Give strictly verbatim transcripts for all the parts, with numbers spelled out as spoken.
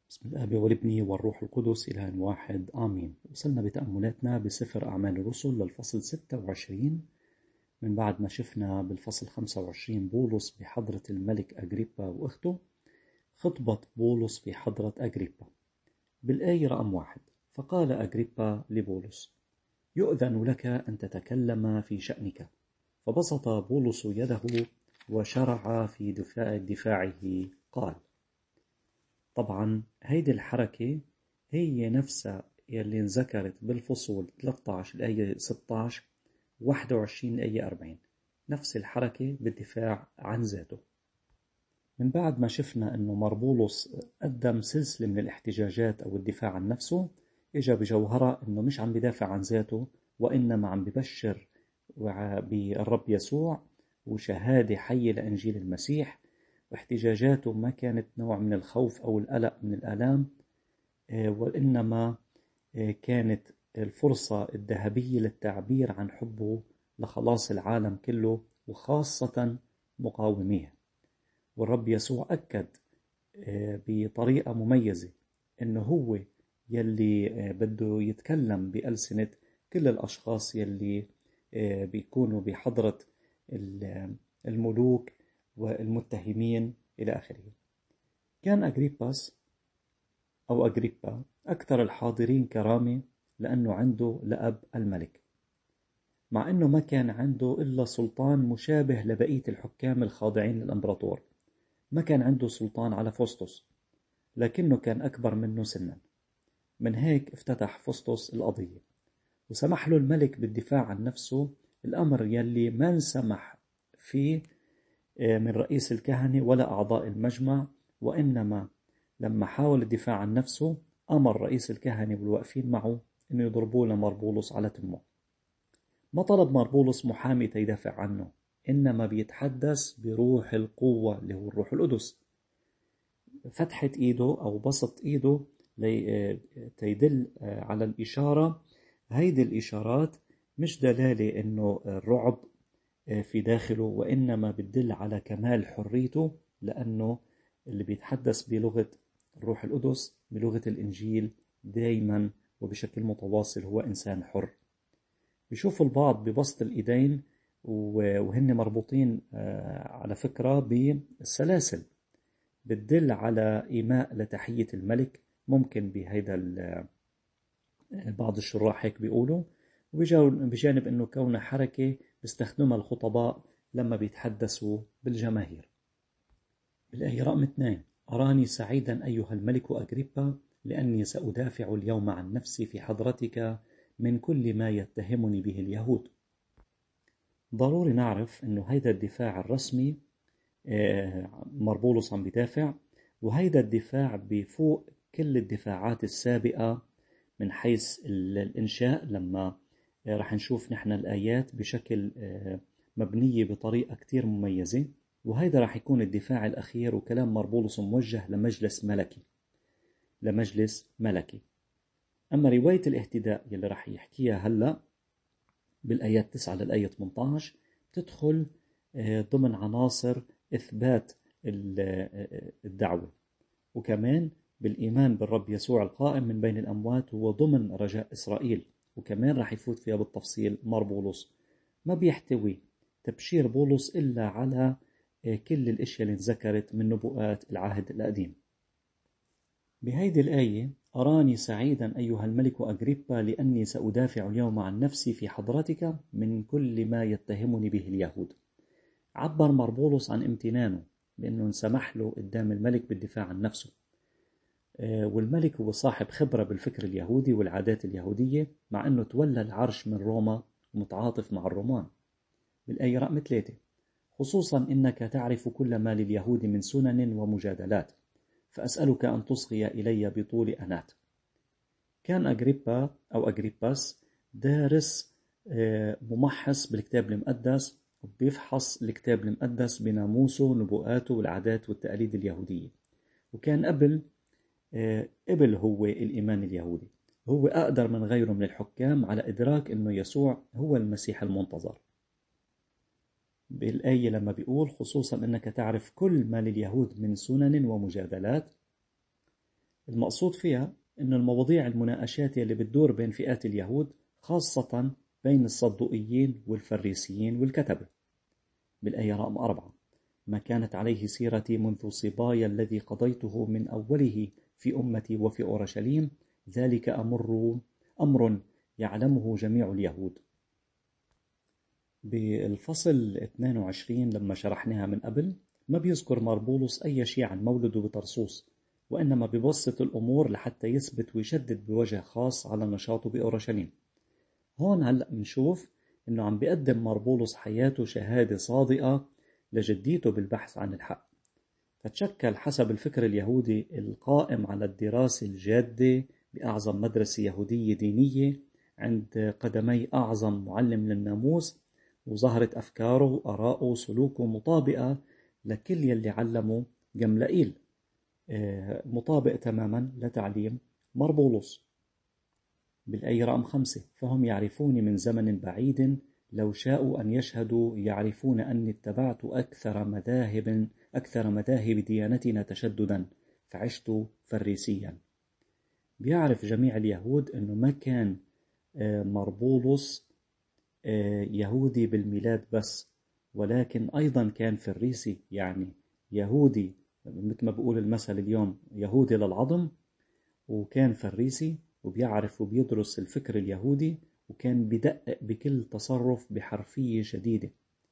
بسم الآب والابن والروح القدس إله واحد آمين. وصلنا بتأملاتنا بسفر أعمال الرسل للفصل ستة وعشرين من بعد ما شفنا بالفصل خمسة وعشرين بولس بحضرة الملك أغريبا وأخته. خطبة بولس في حضرة أغريبا بالآية رقم واحد: فقال أغريبا لبولس: يؤذن لك أن تتكلم في شأنك. فبسط بولس يده وشرع في دفاع دفاعه. قال: طبعا هيدي الحركة هي نفسها يلي انذكرت بالفصول ثلاثة عشر الآية ستة عشر واحد وعشرين الآية أربعين، نفس الحركة بالدفاع عن ذاته. من بعد ما شفنا أنه مربولس قدم سلسلة من الاحتجاجات أو الدفاع عن نفسه، إجا بجوهرة أنه مش عم بدافع عن ذاته، وإنما عم ببشر بالرب يسوع وشهادة حية لإنجيل المسيح. واحتجاجاته ما كانت نوع من الخوف أو القلق من الآلام، وإنما كانت الفرصة الذهبية للتعبير عن حبه لخلاص العالم كله وخاصة مقاوميه. والرب يسوع أكد بطريقة مميزة إنه هو يلي بده يتكلم بألسنة كل الأشخاص يلي بيكونوا بحضرة الملوك والمتهمين إلى آخره. كان أغريباس أو أغريبا أكثر الحاضرين كرامة لأنه عنده لقب الملك، مع أنه ما كان عنده إلا سلطان مشابه لبقية الحكام الخاضعين للإمبراطور. ما كان عنده سلطان على فوستوس، لكنه كان أكبر منه سنا. من هيك افتتح فوستوس القضية وسمح له الملك بالدفاع عن نفسه، الأمر يلي ما انسمح فيه من رئيس الكهنة ولا أعضاء المجمع. وإنما لما حاول الدفاع عن نفسه أمر رئيس الكهنة والواقفين معه أنه يضربوه لمربولس على تمه. ما طلب مربولس محامي تيدافع عنه، إنما بيتحدث بروح القوة اللي هو الروح القدس. فتحة إيده أو بسط إيده تيدل على الإشارة. هيدي الإشارات مش دلالة إنه الرعب في داخله، وإنما بتدل على كمال حريته، لأنه اللي بيتحدث بلغة الروح القدس بلغة الإنجيل دايما وبشكل متواصل هو إنسان حر. بيشوفوا البعض ببسط الإيدين وهن مربوطين على فكرة بالسلاسل، بتدل على إيماء لتحية الملك. ممكن بهيدا بعض الشراح هيك بيقولوا. وبجانب أنه كونه حركة بيستخدمها الخطباء لما بيتحدثوا بالجماهير. بالآية رقم اثنين: أراني سعيدا أيها الملك أغريبا لأني سأدافع اليوم عن نفسي في حضرتك من كل ما يتهمني به اليهود. ضروري نعرف أنه هيدا الدفاع الرسمي، مربولس عم بدافع، وهيدا الدفاع بفوق كل الدفاعات السابقة من حيث الإنشاء. لما رح نشوف نحن الآيات بشكل مبنية بطريقة كتير مميزة، وهيدا رح يكون الدفاع الأخير، وكلام مربولس موجه لمجلس ملكي لمجلس ملكي. أما رواية الاهتداء يلي رح يحكيها هلأ بالآيات تسعة للآية ثمانية عشر تدخل ضمن عناصر إثبات الدعوة، وكمان بالإيمان بالرب يسوع القائم من بين الأموات هو ضمن رجاء إسرائيل. وكمان راح يفوت فيها بالتفصيل مربولس. ما بيحتوي تبشير بولس إلا على كل الأشياء اللي انذكرت من نبوءات العهد القديم. بهيدي الآية: أراني سعيدا أيها الملك أغريبا لأني سأدافع اليوم عن نفسي في حضرتك من كل ما يتهمني به اليهود. عبر مربولس عن امتنانه بأنه انسمح له قدام الملك بالدفاع عن نفسه. والملك هو صاحب خبرة بالفكر اليهودي والعادات اليهودية، مع أنه تولى العرش من روما ومتعاطف مع الرومان. بالآية رقم ثلاثة: خصوصا إنك تعرف كل ما لليهود من سنن ومجادلات، فأسألك أن تصغي إلي بطول أنات. كان أغريبا أو أغريباس دارس ممحص بالكتاب المقدس، وبيفحص الكتاب المقدس بناموسه ونبوءاته والعادات والتقاليد اليهودية. وكان قبل قبل هو الإيمان اليهودي. هو أقدر من غيره من الحكام على إدراك أنه يسوع هو المسيح المنتظر. بالآية لما بيقول خصوصا أنك تعرف كل ما لليهود من سنن ومجادلات، المقصود فيها أن المواضيع المناقشات اللي بتدور بين فئات اليهود، خاصة بين الصدوقيين والفريسيين والكتبة. بالآية رقم أربعة: ما كانت عليه سيرتي منذ صبايا الذي قضيته من أوله في أمتي وفي أورشليم، ذلك أمر أمر يعلمه جميع اليهود. بالفصل اثنين وعشرين لما شرحناها من قبل، ما بيذكر ماربولوس أي شيء عن مولده بطرسوس، وإنما ببسط الأمور لحتى يثبت ويشدد بوجه خاص على نشاطه بأورشليم. هون هلأ بنشوف إنه عم بيقدم ماربولوس حياته شهادة صادقة لجديته بالبحث عن الحق، فتشكل حسب الفكر اليهودي القائم على الدراسة الجادة بأعظم مدرسة يهودية دينية عند قدمي أعظم معلم للناموس، وظهرت أفكاره وآراءه وسلوكه مطابقة لكل يلي علمه جملائيل، مطابق تماما لتعليم ماربولوس. بالآية رقم خمسة: فهم يعرفوني من زمن بعيد، لو شاءوا أن يشهدوا يعرفون أني اتبعت أكثر مذاهب أكثر مذاهب ديانتنا تشددا، فعشت فريسيا. بيعرف جميع اليهود أنه ما كان ماربولوس يهودي بالميلاد بس، ولكن أيضا كان فريسي، يعني يهودي مثل ما بقول المثل اليوم، يهودي للعظم، وكان فريسي وبيعرف وبيدرس الفكر اليهودي، وكان بدقق بكل تصرف بحرفية شديدة.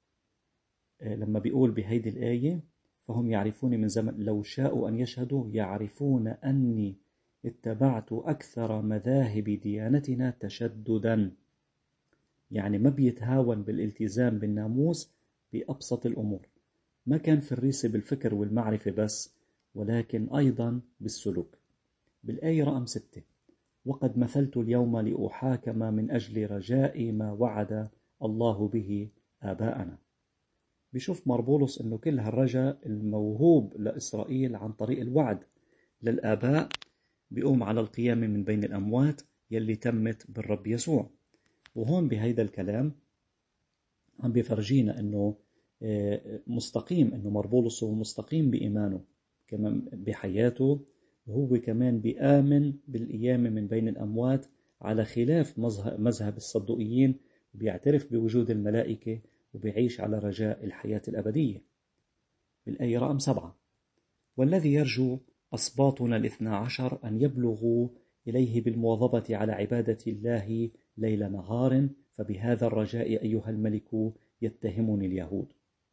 لما بيقول بهيدي الآية فهم يعرفوني من زمن لو شاءوا أن يشهدوا يعرفون أني اتبعت أكثر مذاهب ديانتنا تشددا، يعني ما بيتهاون بالالتزام بالناموس بأبسط الأمور. ما كان فريسي بالفكر والمعرفة بس، ولكن أيضا بالسلوك. بالآية رقم ستة: وقد مثلت اليوم لأحاكم من أجل رجاء ما وعد الله به آباءنا. بيشوف ماربولوس أنه كل هالرجاء الموهوب لإسرائيل عن طريق الوعد للآباء بيقوم على القيامة من بين الأموات يلي تمت بالرب يسوع. وهون بهيدا الكلام عم بيفرجينا أنه مستقيم، أنه ماربولوس هو مستقيم بإيمانه كمان بحياته، وهو كمان بيآمن بالقيامة من بين الأموات على خلاف مذهب الصدوقيين، وبيعترف بوجود الملائكة وبيعيش على رجاء الحياة الأبدية. بالآية رقم سبعة: والذي يرجو أسباطنا الاثنى عشر أن يبلغوا إليه بالمواظبة على عبادة الله ليل نهار، فبهذا الرجاء أيها الملك يتهمني اليهود.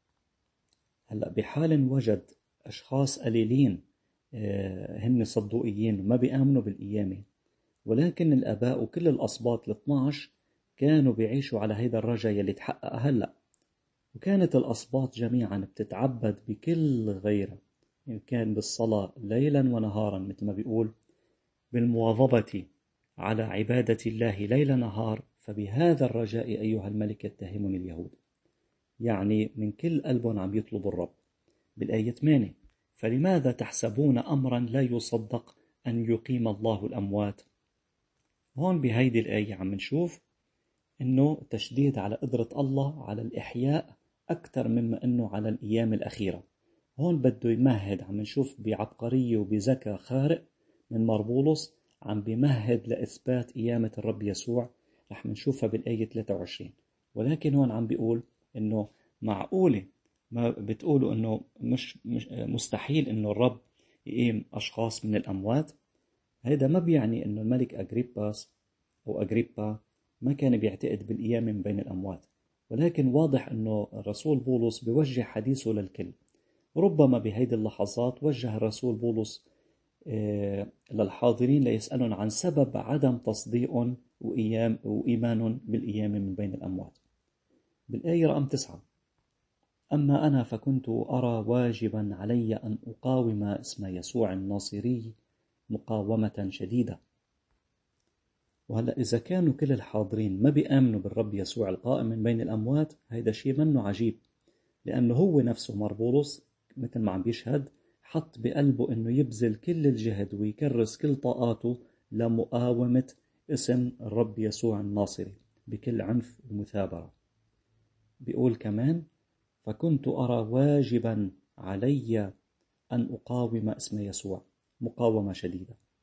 هلأ بحال وجد أشخاص قليلين هن صدوقيين ما بيآمنوا بالقيامة، ولكن الآباء وكل الأسباط الاثنى عشر كانوا بيعيشوا على هيدا الرجاء يلي تحقق هلأ، وكانت الأسباط جميعا بتتعبد بكل غيرة، إن كان بالصلاة ليلا ونهارا مثل ما بيقول بالمواظبة على عبادة الله ليل نهار، فبهذا الرجاء أيها الملك يتهمني اليهود، يعني من كل قلبهم عم يطلبوا الرب. بالآية ثمانية: فلماذا تحسبون أمرا لا يصدق أن يقيم الله الأموات؟ هون بهيدي الآية عم نشوف إنه تشديد على قدرة الله على الإحياء أكثر مما إنه على القيامة الأخيرة. هون بده يمهد، عم نشوف بعبقرية وبذكاء خارق من ماربولوس عم بيمهد لإثبات قيامة الرب يسوع، رح نشوفها بالآية ثلاثة وعشرين. ولكن هون عم بيقول إنه معقولة ما بتقولوا إنه مش, مش مستحيل إنه الرب يقيم أشخاص من الأموات؟ هذا ما بيعني إنه الملك أغريباس أو أغريبا ما كان بيعتقد بالقيامة من بين الأموات، ولكن واضح إنه الرسول بولس بيوجه حديثه للكل. ربما بهيدي اللحظات وجه الرسول بولس للحاضرين ليسألون عن سبب عدم تصديق وإيام وإيمان بالقيامة من بين الأموات. بالآية رقم تسعة: أما أنا فكنت أرى واجبا علي أن أقاوم اسم يسوع الناصري مقاومة شديدة. وهلأ إذا كانوا كل الحاضرين ما بيآمنوا بالرب يسوع القائم من بين الأموات، هيدا شيء منه عجيب، لأنه هو نفسه ماربولوس مثل ما عم بيشهد حط بقلبه أنه يبذل كل الجهد ويكرس كل طاقاته لمقاومة اسم الرب يسوع الناصري بكل عنف ومثابرة. بيقول كمان: فكنت أرى واجبا علي أن أقاوم اسم يسوع مقاومة شديدة.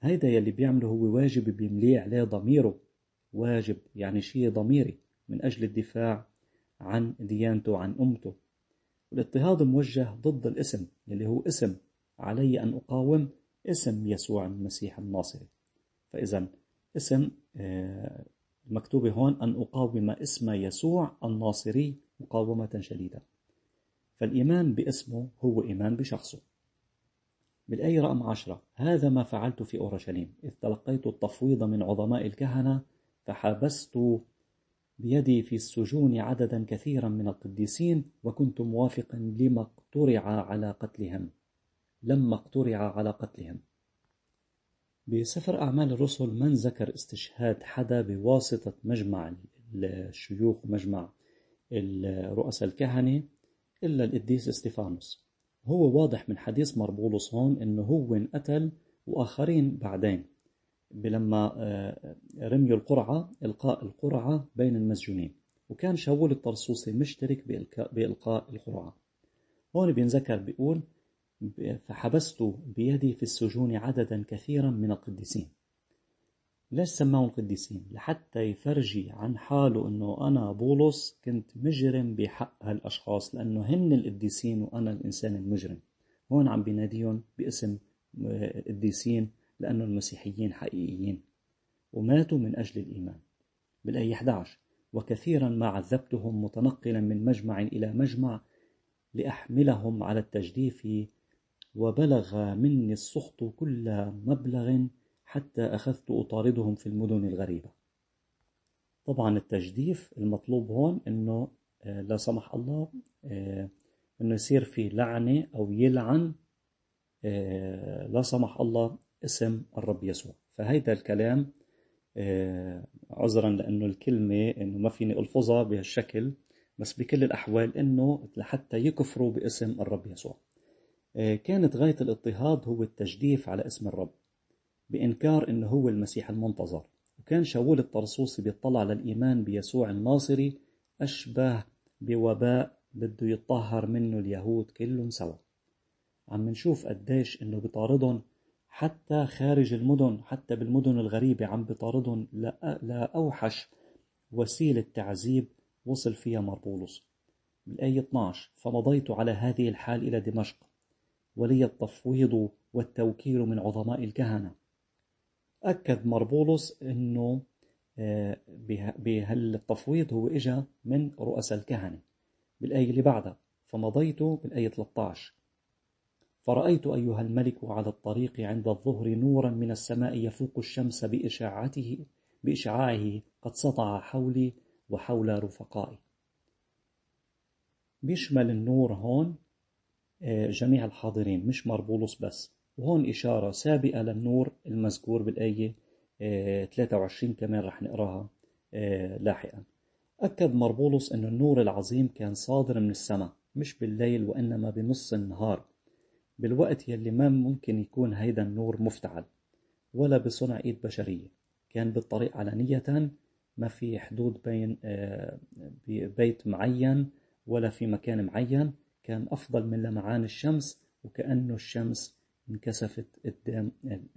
هيدا يلي بيعمله هو واجب بيمليه عليه ضميره، واجب يعني شيء ضميري من أجل الدفاع عن ديانته عن أمته. والاضطهاد موجه ضد الاسم اللي هو اسم علي أن أقاوم اسم يسوع المسيح الناصري. فإذا اسم المكتوب هون أن أقاوم اسم يسوع الناصري مقاومة شديدة. فالإيمان باسمه هو إيمان بشخصه. بالآية رقم عشرة: هذا ما فعلت في أورشليم إذ تلقيت التفويض من عظماء الكهنة فحبست بيدي في السجون عددا كثيرا من القديسين وكنت موافقا لما اقترع على قتلهم لما اقترع على قتلهم. بسفر أعمال الرسل من ذكر استشهاد حدا بواسطة مجمع الشيوخ ومجمع رؤساء الكهنة إلا القديس استفانوس. هو واضح من حديث مربولوس هون إنه هو انقتل وآخرين بعدين لما رميوا القرعة إلقاء القرعة بين المسجونين، وكان شاول الطرسوسي مشترك بإلقاء القرعة. هون بينذكر بيقول فحبست بيدي في السجون عددا كثيرا من القديسين. ليش سماهم قديسين؟ لحتى يفرجي عن حاله أنه أنا بولس كنت مجرم بحق هالأشخاص، لأنه هن القديسين وأنا الإنسان المجرم. هون عم بيناديهم باسم قديسين لأنه المسيحيين حقيقيين وماتوا من أجل الإيمان. بالآية إحدى عشر: وكثيرا ما عذبتهم متنقلا من مجمع إلى مجمع لأحملهم على التجديف، وبلغ مني السخط كل مبلغ حتى أخذت أطاردهم في المدن الغريبة. طبعا التجديف المطلوب هون أنه لا سمح الله أنه يصير في لعنة أو يلعن لا سمح الله اسم الرب يسوع. فهيدا الكلام عذرا لأنه الكلمة أنه ما فيني ألفظها بهالشكل، بس بكل الأحوال أنه لحتى يكفروا باسم الرب يسوع. كانت غاية الاضطهاد هو التجديف على اسم الرب بإنكار أنه هو المسيح المنتظر. وكان شاول الطرسوسي بيطلع على الإيمان بيسوع الناصري أشبه بوباء بده يطهر منه اليهود كلهم سوا. عم نشوف قديش أنه بيطاردهم حتى خارج المدن، حتى بالمدن الغريبة عم بيطاردهم لأوحش وسيلة تعذيب وصل فيها مربولوس. بالآية اثني عشر: فمضيت على هذه الحال إلى دمشق ولي التفويض والتوكيل من عظماء الكهنة. أكد مربولوس أنه بهالتفويض هو إجا من رؤساء الكهنة. بالآية اللي بعدها: فمضيت بالآية ثلاثة عشر: فرأيت أيها الملك على الطريق عند الظهر نورا من السماء يفوق الشمس بإشعاعته بإشعاعه قد سطع حولي وحول رفقائي. بيشمل النور هون جميع الحاضرين مش مربولوس بس. وهون إشارة سابقة للنور المذكور بالآية ثلاثة وعشرين كمان رح نقراها لاحقا. أكد مربولوس أن النور العظيم كان صادر من السماء مش بالليل وإنما بنص النهار، بالوقت يلي ما ممكن يكون هيدا النور مفتعل ولا بصنع إيد بشرية. كان بالطريق علانية، ما في حدود بين بيت معين ولا في مكان معين. كان أفضل من لمعان الشمس وكأنه الشمس انكسفت قدام،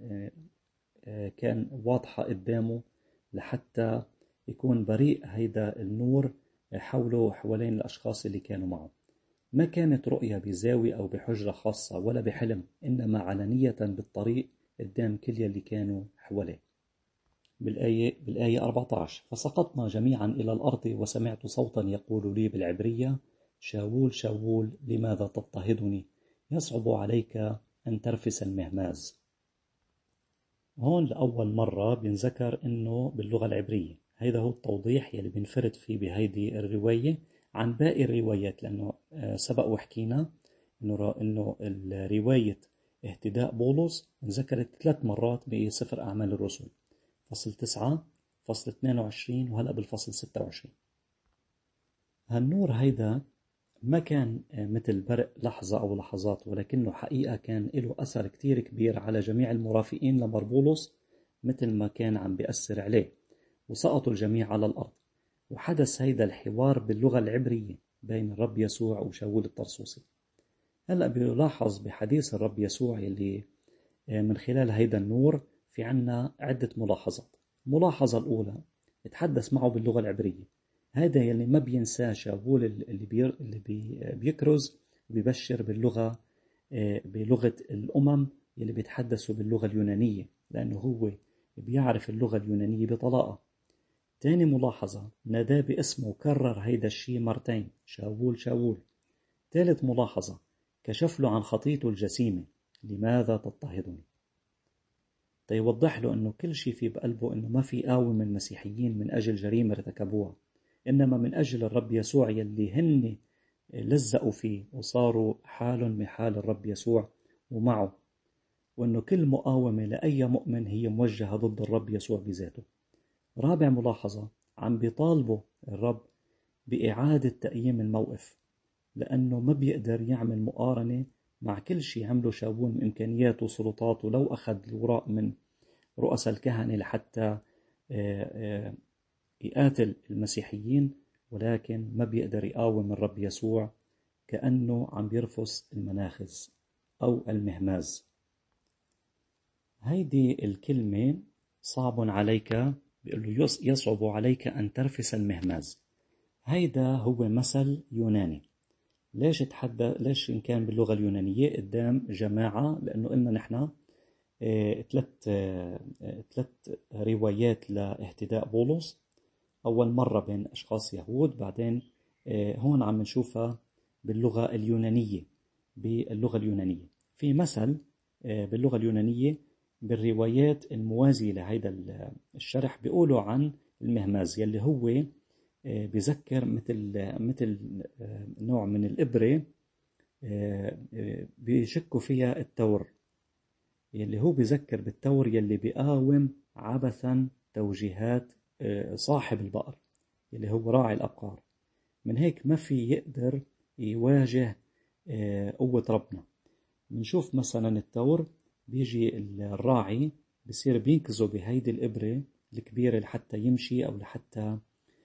كان واضحة قدامه لحتى يكون بريء هيدا النور حوله وحوالين الأشخاص اللي كانوا معه. ما كانت رؤية بزاوية أو بحجرة خاصة ولا بحلم، إنما علنية بالطريق قدام كل اللي كانوا حواليه. بالآية, بالآية أربعة عشر: فسقطنا جميعا إلى الأرض وسمعت صوتا يقول لي بالعبرية: شاول شاول لماذا تضطهدني؟ يصعب عليك أن ترفس المهماز. هون لأول مرة بينذكر إنه باللغة العبرية. هذا هو التوضيح يلي بنفرد فيه بهيدي الرواية عن باقي الروايات، لأنه سبق وحكينا إنه إنه الرواية اهتداء بولس انذكرت ثلاث مرات بسفر أعمال الرسل، فصل تسعة، فصل اثنين وعشرين، وهلأ بالفصل ستة وعشرين. هالنور هيدا ما كان مثل برق لحظة أو لحظات، ولكنه حقيقة كان له أثر كتير كبير على جميع المرافقين لمربولوس مثل ما كان عم بيأثر عليه، وسقطوا الجميع على الأرض. وحدث هيدا الحوار باللغة العبرية بين الرب يسوع وشاول الطرسوسي. هلأ بيلاحظ بحديث الرب يسوع اللي من خلال هيدا النور في عنا عدة ملاحظات. الملاحظة الأولى، تحدث معه باللغة العبرية. هذا يلي ما بينساه شاول اللي, بير اللي بي بيكرز وبيبشر باللغة بلغة الأمم اللي بيتحدثوا باللغة اليونانية، لأنه هو بيعرف اللغة اليونانية بطلاقة. تاني ملاحظة، ناداه باسمه وكرر هيدا الشيء مرتين، شاول شاول. ثالث ملاحظة، كشف له عن خطيته الجسيمة، لماذا تضطهدني؟ تيوضح له أنه كل شيء في بقلبه أنه ما في قاوم المسيحيين من أجل جريمة ارتكبوها، إنما من أجل الرب يسوع يلي هن لزقوا فيه وصاروا حال محال الرب يسوع ومعه، وأنه كل مقاومة لأي مؤمن هي موجهة ضد الرب يسوع بذاته. رابع ملاحظة، عم بيطالبوا الرب بإعادة تقييم الموقف، لأنه ما بيقدر يعمل مقارنة مع كل شيء عمله شاول من إمكانياته وسلطاته. لو أخذ الوراء من رؤساء الكهنة لحتى يقاتل المسيحيين، ولكن ما بيقدر يقاوم الرب يسوع، كأنه عم بيرفس المناخذ أو المهماز. هيدي الكلمة صعب عليك، بيقول له يصعب عليك أن ترفس المهماز. هيدا هو مثل يوناني. ليش تحدى ليش إن كان باللغة اليونانية قدام جماعة؟ لأنه قلنا نحن ثلاث ثلاث روايات لاهتداء بولس. أول مرة بين أشخاص يهود، بعدين هون عم نشوفها باللغة اليونانية. باللغة اليونانية في مثل باللغة اليونانية بالروايات الموازية لهذا الشرح بيقولوا عن المهماز، يلي هو بذكر مثل مثل نوع من الإبرة بيشكوا فيها التور، يلي هو بذكر بالتور يلي بيقاوم عبثا توجيهات صاحب البقر يلي هو راعي الأبقار. من هيك ما في يقدر يواجه قوة ربنا. بنشوف مثلا التور بيجي الراعي بصير بينكزه بهيدي الإبرة الكبيرة لحتى يمشي أو لحتى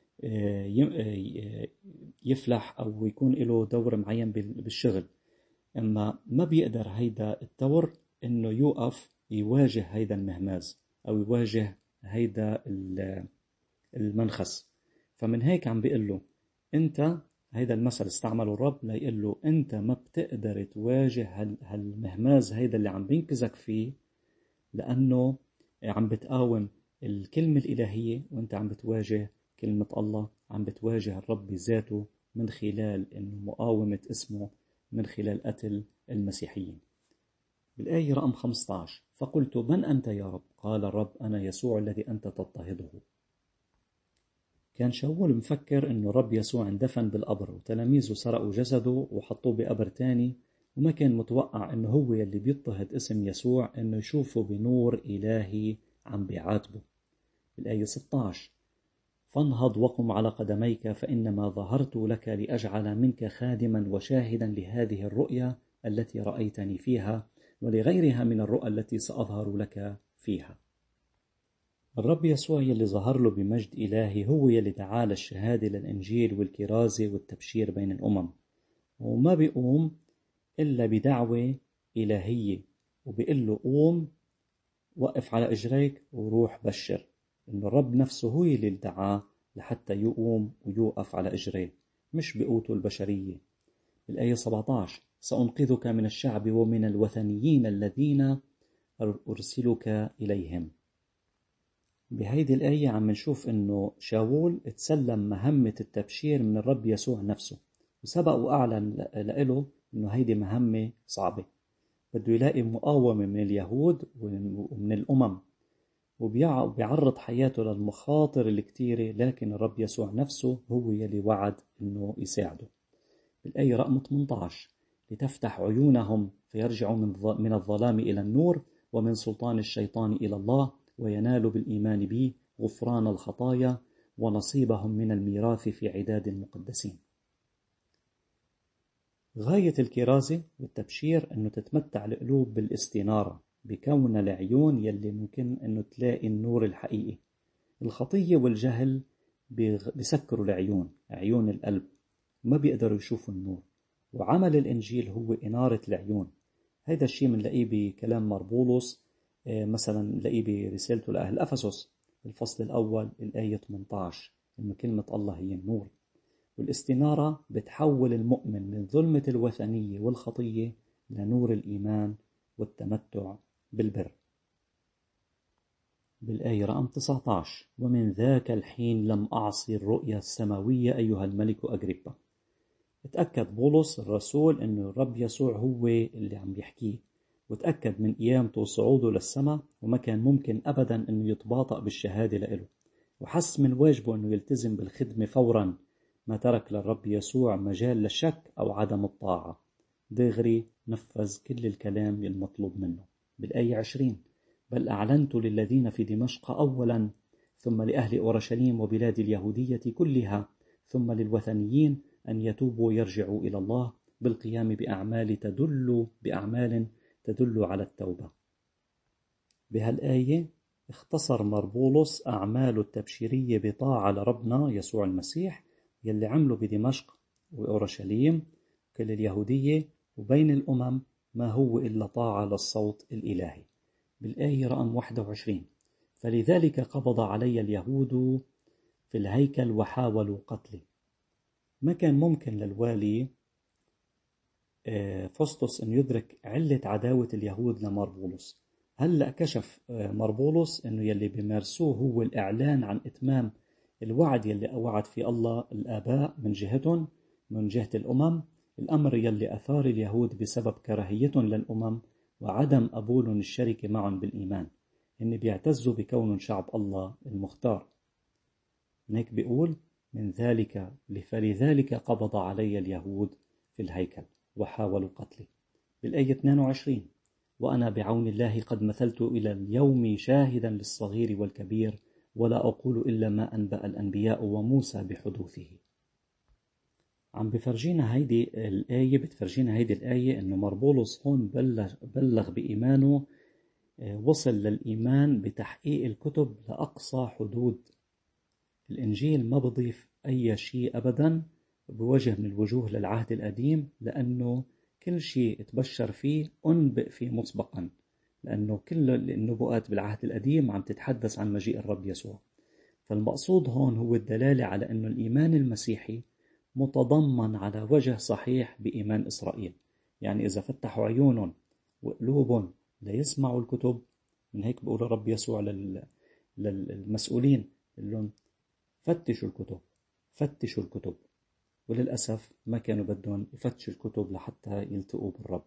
يفلح أو يكون له دور معين بالشغل، أما ما بيقدر هيدا التور إنه يوقف يواجه هيدا المهماز أو يواجه هيدا المنخس. فمن هيك عم بيقول له أنت، هيدا المثل استعمله الرب ليقول له أنت ما بتقدر تواجه هالمهماز هيدا اللي عم بينكزك فيه، لأنه عم بتقاوم الكلمة الإلهية، وأنت عم بتواجه كلمة الله، عم بتواجه الرب بذاته من خلال إنه مقاومة اسمه، من خلال قتل المسيحيين. بالآية رقم خمسة عشر، فقلت من أنت يا رب؟ قال الرب أنا يسوع الذي أنت تضطهده. كان شاول مفكر إنه الرب يسوع اندفن بالقبر وتلاميذه سرقوا جسده وحطوه بقبر تاني، وما كان متوقع إنه هو يلي بيضطهد اسم يسوع إنه يشوفه بنور إلهي عم بيعاتبه. بالآية ستة عشر، فانهض وقم على قدميك فإنما ظهرت لك لأجعل منك خادما وشاهدا لهذه الرؤيا التي رأيتني فيها ولغيرها من الرؤى التي سأظهر لك فيها. الرب يسوع يلي ظهر له بمجد إلهي هو يلي دعا للشهادة للإنجيل والكرازة والتبشير بين الأمم، وما بيقوم إلا بدعوة إلهية، وبيقول له قوم وقف على إجريك وروح بشر. إنه الرب نفسه هو يلي دعاه لحتى يقوم ويوقف على إجريه، مش بقوته البشرية. الآية سبعة عشر، سأنقذك من الشعب ومن الوثنيين الذين أرسلك إليهم. بهيدي الآية عم نشوف إنه شاول تسلم مهمة التبشير من الرب يسوع نفسه، وسبق وأعلن له إنه هيدي مهمة صعبة، بده يلاقي مقاومة من اليهود ومن الأمم، وبيعرض حياته للمخاطر الكتيرة، لكن الرب يسوع نفسه هو يلي وعد إنه يساعده. بالآية رقم ثمانية عشر، لتفتح عيونهم فيرجعوا من الظلام إلى النور ومن سلطان الشيطان إلى الله، وينالوا بالإيمان بي غفران الخطايا ونصيبهم من الميراث في عداد المقدسين. غاية الكرازة والتبشير أنه تتمتع القلوب بالاستنارة بكون العيون يلي ممكن أنه تلاقي النور الحقيقي. الخطية والجهل بيسكروا العيون، عيون القلب، ما بيقدروا يشوفوا النور، وعمل الإنجيل هو إنارة العيون. هذا الشيء منلاقيه بكلام مربولس مثلا نلاقيه برسالته لأهل أفسس الفصل الأول الآية ثمانية عشر إنه كلمة الله هي النور. والاستنارة بتحول المؤمن من ظلمة الوثنية والخطية لنور الإيمان والتمتع بالبر. بالآية رقم تسعة عشر ومن ذاك الحين لم أعصي الرؤيا السماوية أيها الملك أجريبا. اتأكد بولس الرسول أنه الرب يسوع هو اللي عم بيحكيه، وتأكد من قيامته وصعوده للسماء، وما كان ممكن أبدا أنه يتباطأ بالشهادة لإله، وحس من واجبه أنه يلتزم بالخدمة فورا، ما ترك للرب يسوع مجال للشك أو عدم الطاعة، دغري نفذ كل الكلام المطلوب منه. بالآية عشرين بل أعلنت للذين في دمشق أولا، ثم لأهل أورشليم وبلاد اليهودية كلها، ثم للوثنيين أن يتوبوا ويرجعوا إلى الله بالقيام بأعمال تدل بأعمال تدل على التوبة. بهالآية اختصر مربولس أعماله التبشيرية بطاعة لربنا يسوع المسيح يلي عمله بدمشق وأورشليم كل اليهودية وبين الأمم ما هو إلا طاعة للصوت الإلهي. بالآية رقم واحد وعشرين فلذلك قبض علي اليهود في الهيكل وحاولوا قتلي. ما كان ممكن للوالي فسطس أن يدرك علة عداوة اليهود لمربولس. هلأ كشف مربولس أنه يلي بمارسوه هو الإعلان عن إتمام الوعد يلي وعد في الله الآباء من جهتهم من جهة الأمم، الأمر يلي أثار اليهود بسبب كراهيتهم للأمم وعدم قبولهم الشركة معهم بالإيمان، إن بيعتزوا بكون شعب الله المختار. هيك بيقول من ذلك فلذلك قبض علي اليهود في الهيكل وحاولوا قتلي. بالآية اثنين وعشرين وأنا بعون الله قد مثلت إلى اليوم شاهدا للصغير والكبير ولا أقول إلا ما أنبأ الأنبياء وموسى بحدوثه. عم بفرجينا هيدي الآية بتفرجينا هيدي الآية إنه مربولس هون بلغ, بلغ بإيمانه، وصل للإيمان بتحقيق الكتب لأقصى حدود الإنجيل، ما بضيف أي شيء أبدا بوجه من الوجوه للعهد القديم، لأنه كل شيء تبشر فيه أنبئ فيه مسبقا، لأنه كل النبوءات بالعهد القديم عم تتحدث عن مجيء الرب يسوع. فالمقصود هون هو الدلالة على أنه الإيمان المسيحي متضمن على وجه صحيح بإيمان إسرائيل. يعني إذا فتحوا عيونهم وقلوبهم ليسمعوا الكتب، من هيك بقول الرب يسوع لل... للمسؤولين لهم فتشوا الكتب فتشوا الكتب، وللأسف ما كانوا بدهم يفتشوا الكتب لحتى يلتقوا بالرب.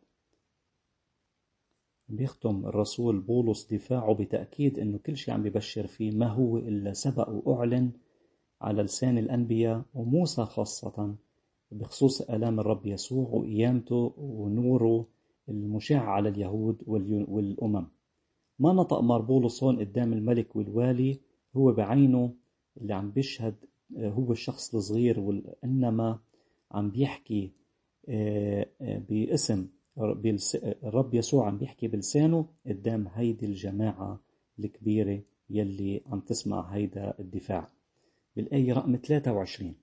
بيختم الرسول بولس دفاعه بتأكيد أنه كل شيء عم بيبشر فيه ما هو إلا سبق وأعلن على لسان الأنبياء وموسى خاصة بخصوص آلام الرب يسوع وقيامته ونوره المشع على اليهود والأمم. ما نطق مربولس هون قدام الملك والوالي هو بعينه اللي عم بيشهد هو الشخص الصغير، وإنما عم بيحكي باسم الرب يسوع، عم بيحكي بلسانه قدام هيدي الجماعة الكبيرة يلي عم تسمع هيدا الدفاع. بالآية رقم ثلاثة وعشرين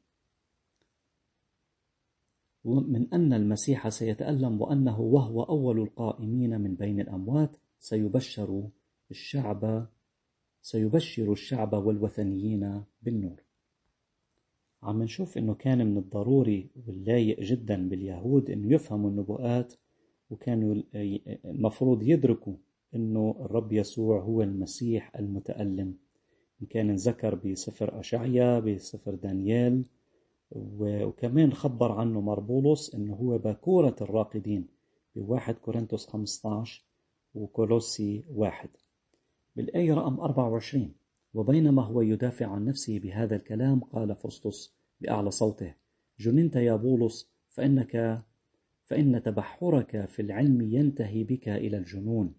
ومن أن المسيح سيتألم وأنه وهو أول القائمين من بين الأموات سيبشر الشعب سيبشر الشعب والوثنيين بالنور. عم نشوف أنه كان من الضروري واللايق جدا باليهود أنه يفهموا النبوءات، وكانوا المفروض يدركوا أنه الرب يسوع هو المسيح المتألم. كان نذكر بسفر أشعيا بسفر دانيال، وكمان خبر عنه مربولس أنه هو باكورة الراقدين بواحد كورنثوس خمسة عشر وكولوسي واحد. بالآية رقم أربعة وعشرين وبينما هو يدافع عن نفسه بهذا الكلام قال فسطس بأعلى صوته جننت يا بولس، فإنك فإن تبحرك في العلم ينتهي بك إلى الجنون.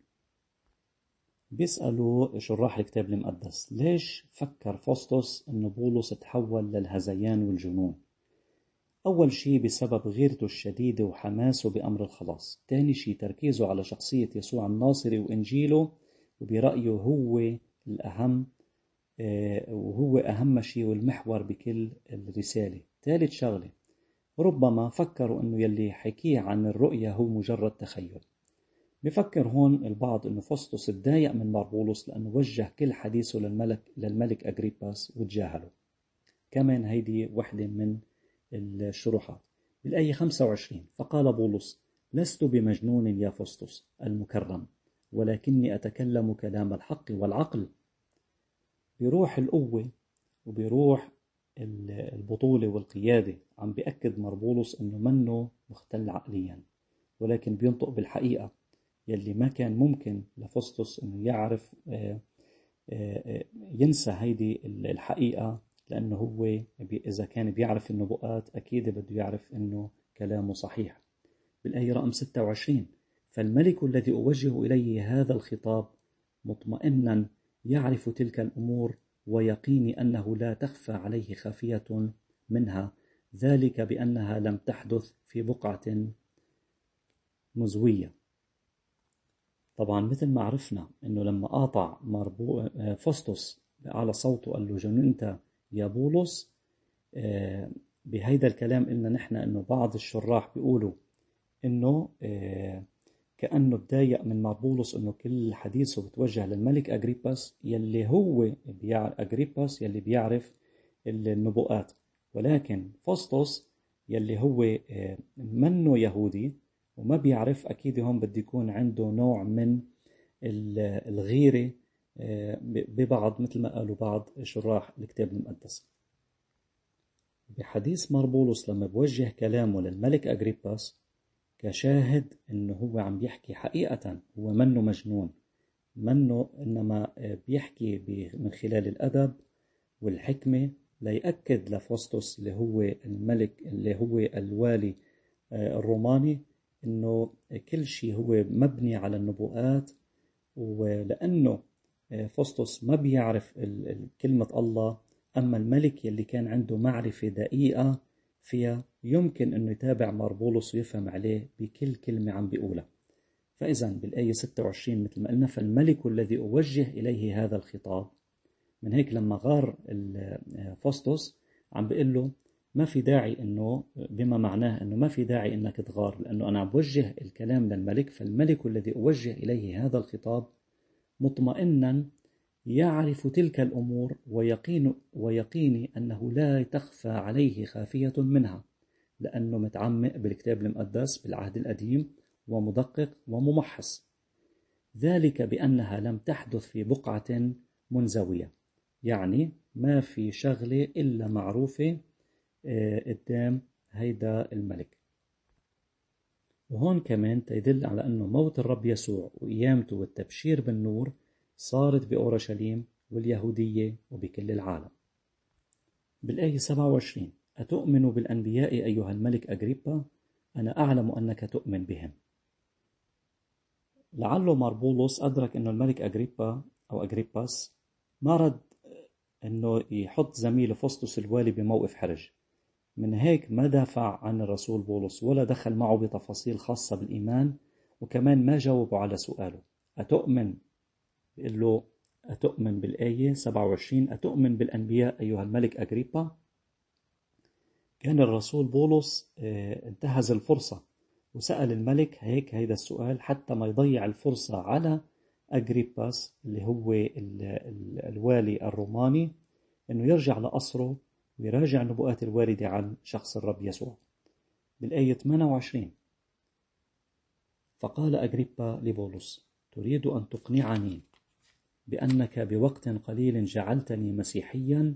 بيسألوا شراح الكتاب المقدس ليش فكر فسطس أن بولس تحول للهذيان والجنون؟ أول شيء بسبب غيرته الشديدة وحماسه بأمر الخلاص. تاني شيء تركيزه على شخصية يسوع الناصري وإنجيله، وبرأيه هو الأهم وهو أهم شيء والمحور بكل الرسالة. ثالث شغلة ربما فكروا أنه يلي حكيه عن الرؤية هو مجرد تخيل. بفكر هون البعض أنه فسطس تضايق من مربولس لأنه وجه كل حديثه للملك, للملك أغريباس وتجاهله. كمان هيدي وحدة من الشروحات. بالآية خمسة وعشرين: فقال بولس: لست بمجنون يا فسطس المكرم، ولكني أتكلم كلام الحق والعقل. بروح القوة وبروح البطولة والقيادة عم بيأكد مربولس أنه منه مختل عقليا، ولكن بينطق بالحقيقة يلي ما كان ممكن لفسطس أنه يعرف ينسى هيدي الحقيقة، لأنه هو إذا كان بيعرف النبوءات أكيد بده يعرف أنه كلامه صحيح. بالآية رقم ستة وعشرين: فالملك الذي أوجه إليه هذا الخطاب مطمئنا يعرف تلك الأمور ويقيني أنه لا تخفى عليه خافية منها، ذلك بأنها لم تحدث في بقعة مزوية. طبعا مثل ما عرفنا أنه لما قاطع مربو... فسطس على صوته قال له جننت يا بولس، بهيدا الكلام قلنا نحن أنه بعض الشراح بيقولوا أنه كأنه تضايق من مربولس أنه كل حديثه بتوجه للملك أغريباس يلي هو بيعرف أغريباس يلي بيعرف النبوءات، ولكن فسطس يلي هو منه يهودي وما بيعرف، أكيد هم بده يكون عنده نوع من الغيرة ببعض، مثل ما قالوا بعض شراح الكتاب المقدس. بحديث مربولس لما بوجه كلامه للملك أغريباس كشاهد إنه هو عم بيحكي حقيقة، هو منه مجنون، منه إنما بيحكي من خلال الأدب والحكمة ليأكد لفسطس اللي هو الملك اللي هو الوالي الروماني إنه كل شيء هو مبني على النبوءات، ولأنه فسطس ما بيعرف كلمة الله، أما الملك يلي كان عنده معرفة دقيقة فيها يمكن أنه يتابع مربولس ويفهم عليه بكل كلمة عم بيقولها. فإذا بالآية ستة وعشرين مثل ما قلنا: فالملك الذي أوجه إليه هذا الخطاب. من هيك لما غار فسطس عم بيقول له ما في داعي أنه، بما معناه أنه ما في داعي أنك تغار، لأنه أنا عم بوجه الكلام للملك. فالملك الذي أوجه إليه هذا الخطاب مطمئنا يعرف تلك الأمور ويقين ويقيني أنه لا تخفى عليه خافية منها، لأنه متعمق بالكتاب المقدس بالعهد القديم ومدقق وممحص، ذلك بأنها لم تحدث في بقعة منزوية، يعني ما في شغلة إلا معروفة قدام هيدا الملك. وهون كمان تيدل على أنه موت الرب يسوع وقيامته والتبشير بالنور صارت بأورشليم واليهودية وبكل العالم. بالآية سبعة وعشرين: أتؤمن بالأنبياء أيها الملك أغريبا؟ أنا أعلم أنك تؤمن بهم. لعله مربولس أدرك أنه الملك أغريبا أو أغريباس ما رد أنه يحط زميله فسطس الوالي بموقف حرج، من هيك ما دافع عن الرسول بولس ولا دخل معه بتفاصيل خاصة بالإيمان، وكمان ما جاوبه على سؤاله أتؤمن، بيقول له أتؤمن بالآية سبعة وعشرين: أتؤمن بالأنبياء أيها الملك أغريبا؟ كان الرسول بولس انتهز الفرصة وسأل الملك هيك هيدا السؤال حتى ما يضيع الفرصة على أغريباس اللي هو الوالي الروماني أنه يرجع لقصره ويراجع نبوءات الواردة عن شخص الرب يسوع. بالآية ثمانية وعشرين: فقال أغريبا لبولس: تريد أن تقنعني بأنك بوقت قليل جعلتني مسيحيا؟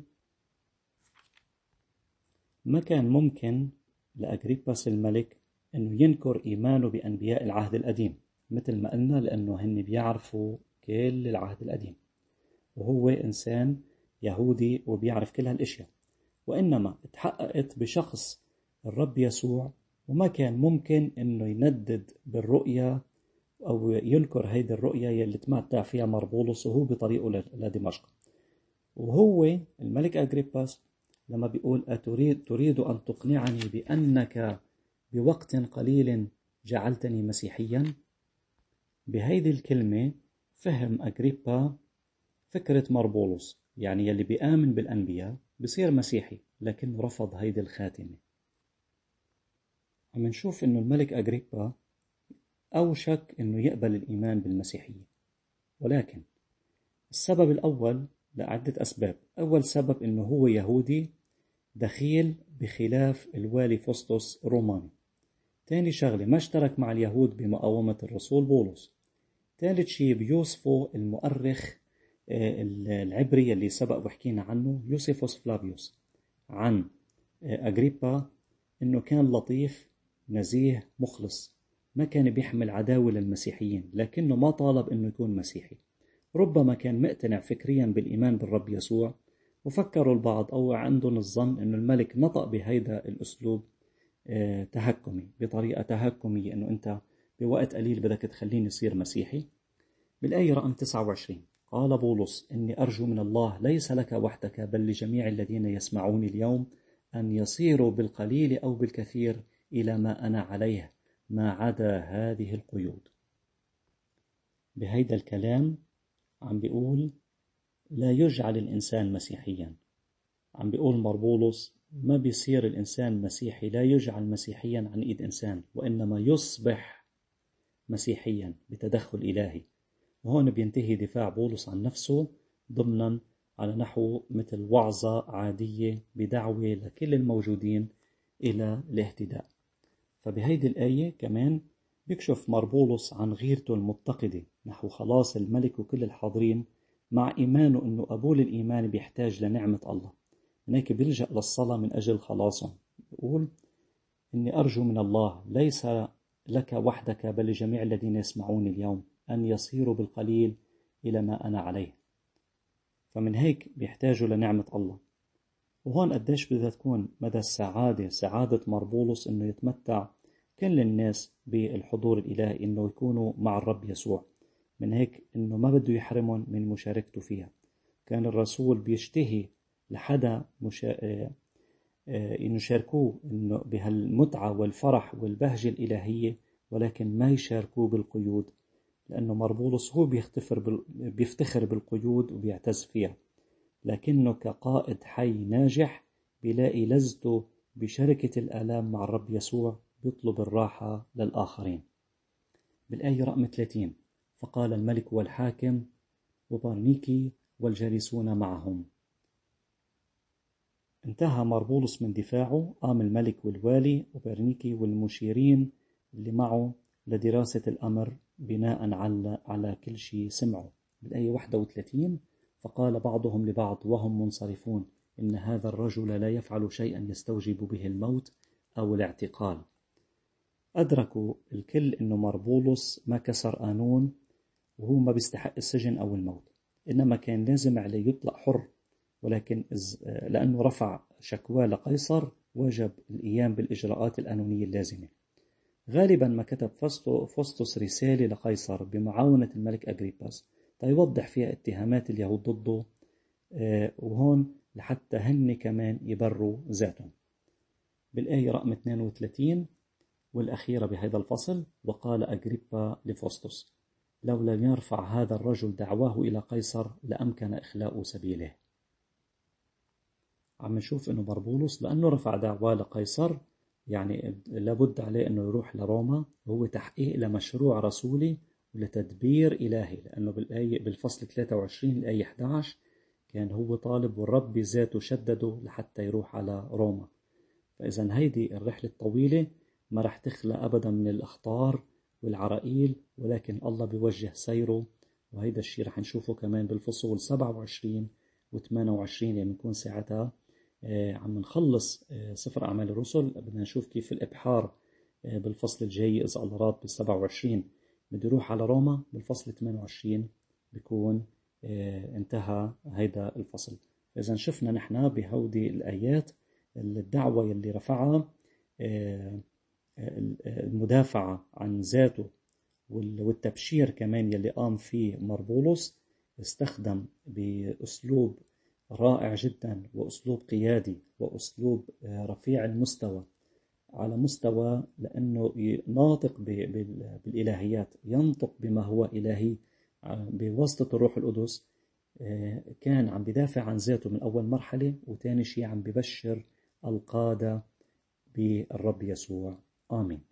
ما كان ممكن لأغريباس الملك أنه ينكر إيمانه بأنبياء العهد القديم مثل ما قلنا، لأنه هن بيعرفوا كل العهد القديم وهو إنسان يهودي وبيعرف كل هالأشياء، وإنما تحققت بشخص الرب يسوع، وما كان ممكن أنه يندد بالرؤية أو ينكر هيدي الرؤية يلي تمتع فيها مربولس وهو بطريقه لدمشق. وهو الملك أغريباس لما بيقول أتريد تريد أن تقنعني بأنك بوقت قليل جعلتني مسيحيا، بهيدي الكلمة فهم أغريبا فكرة مربولس، يعني يلي بيآمن بالأنبياء بصير مسيحي، لكن رفض هيدي الخاتمة. عم نشوف إنه الملك أغريبا أوشك أنه يقبل الإيمان بالمسيحية. ولكن السبب الأول لعدة أسباب. أول سبب أنه هو يهودي دخيل بخلاف الوالي فسطس روماني. تاني شغلة ما اشترك مع اليهود بمقاومة الرسول بولس. ثالث شيء بيوصفه المؤرخ العبري اللي سبق وحكينا عنه يوسيفوس فلافيوس عن أغريبا إنه كان لطيف نزيه مخلص، ما كان بيحمل عداوة للمسيحيين، لكنه ما طالب إنه يكون مسيحي. ربما كان مقتنع فكريا بالإيمان بالرب يسوع، وفكروا البعض أو عندهم الظن إنه الملك نطق بهيدا الأسلوب تهكمي، بطريقة تهكمية، إنه أنت بوقت قليل بدك تخليني يصير مسيحي. بالآية رقم تسعة وعشرين قال بولس: إني أرجو من الله ليس لك وحدك بل لجميع الذين يسمعون اليوم أن يصيروا بالقليل أو بالكثير إلى ما أنا عليه ما عدا هذه القيود. بهيدا الكلام عم بيقول لا يجعل الإنسان مسيحيا. عم بيقول مربولس ما بيصير الإنسان مسيحي، لا يجعل مسيحيا عن إيد إنسان، وإنما يصبح مسيحيا بتدخل إلهي. وهون بينتهي دفاع بولس عن نفسه ضمنا على نحو مثل وعظة عادية بدعوة لكل الموجودين إلى الاهتداء. فبهيدي الآية كمان بيكشف مربولس عن غيرته المتقدة نحو خلاص الملك وكل الحاضرين، مع إيمانه أنه قبول الإيمان بيحتاج لنعمة الله. من هيك بيلجأ للصلاة من أجل خلاصهم. بيقول: إني أرجو من الله ليس لك وحدك بل لجميع الذين يسمعون اليوم أن يصيروا بالقليل إلى ما أنا عليه. فمن هيك بيحتاجوا لنعمة الله. وهون قديش بدها تكون مدى السعادة، سعادة مربولس إنه يتمتع كل الناس بالحضور الإلهي، إنه يكونوا مع الرب يسوع. من هيك إنه ما بده يحرمهم من مشاركته فيها. كان الرسول بيشتهي لحدا مشا... يشاركوه إنه بهالمتعة والفرح والبهجة الإلهية، ولكن ما يشاركوه بالقيود، لأنه مربولس هو بيفتخر بال... بيفتخر بالقيود وبيعتز فيها، لكنه كقائد حي ناجح بيلاقي لذته بشركة الآلام مع الرب يسوع، بيطلب الراحة للآخرين. بالآية رقم ثلاثين فقال الملك والحاكم وبرنيكي والجالسون معهم. انتهى مربولس من دفاعه، قام الملك والوالي وبرنيكي والمشيرين اللي معه لدراسة الأمر بناء على, على كل شيء سمعه. بالآية واحد وثلاثين فقال بعضهم لبعض وهم منصرفون: إن هذا الرجل لا يفعل شيئا يستوجب به الموت أو الاعتقال. أدركوا الكل إنه مربولس ما كسر قانون، وهو ما بيستحق السجن أو الموت، إنما كان لازم عليه يطلق حر، ولكن لأنه رفع شكوى لقيصر وجب القيام بالإجراءات القانونية اللازمة. غالبا ما كتب فسطس رسالة لقيصر بمعاونة الملك أغريباس تيوضح فيها اتهامات اليهود ضده، وهون لحتى هن كمان يبروا ذاتهم. بالآية رقم اثنين وثلاثين والأخيرة بهذا الفصل: وقال أغريبا لفسطس: لو لم يرفع هذا الرجل دعواه إلى قيصر لأمكن إخلاء سبيله. عم نشوف إنه مربولس لأنه رفع دعواه لقيصر، يعني لابد عليه إنه يروح لروما، وهو تحقيق لمشروع رسولي ولتدبير إلهي، لأنه بالآية بالفصل ثلاثة وعشرين الآية إحدى عشر كان هو طالب والرب بذاته شدده لحتى يروح على روما. فإذا هيدي الرحلة الطويلة ما رح تخلى أبدا من الأخطار والعرائيل، ولكن الله بيوجه سيره. وهيدا الشيء رح نشوفه كمان بالفصول سبعة وعشرين و ثمانية وعشرين، يعني نكون ساعتها عم نخلص سفر أعمال الرسل. بدنا نشوف كيف الإبحار بالفصل الجاي إذا الله راد بالسبعة وعشرين بده يروح على روما، بالفصل ثمانية وعشرين بيكون انتهى هيدا الفصل. إذا شفنا نحن بهودي الآيات الدعوة يلي رفعها، المدافعة عن ذاته والتبشير كمان يلي قام فيه مربولس، استخدم بأسلوب رائع جدا، وأسلوب قيادي، وأسلوب رفيع المستوى على مستوى لأنه ناطق بالإلهيات، ينطق بما هو إلهي بواسطة الروح القدس. كان عم بدافع عن ذاته من أول مرحلة، وتاني شيء عم ببشر القادة بالرب يسوع. آمين.